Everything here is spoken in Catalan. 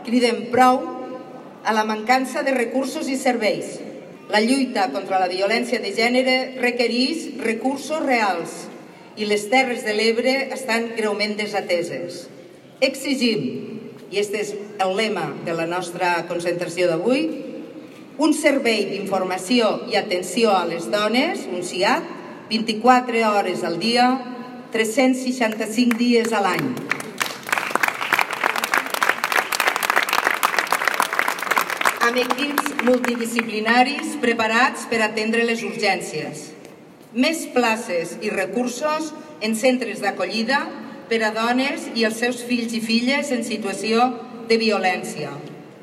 Cridem prou a la mancança de recursos i serveis. La lluita contra la violència de gènere requereix recursos reals i les Terres de l'Ebre estan greument desateses. Exigim, i aquest és el lema de la nostra concentració d'avui, un servei d'informació i atenció a les dones, un SIAD, 24 hores al dia, 365 dies a l'any. Amb equips multidisciplinaris preparats per atendre les urgències. Més places i recursos en centres d'acollida per a dones i els seus fills i filles en situació de violència.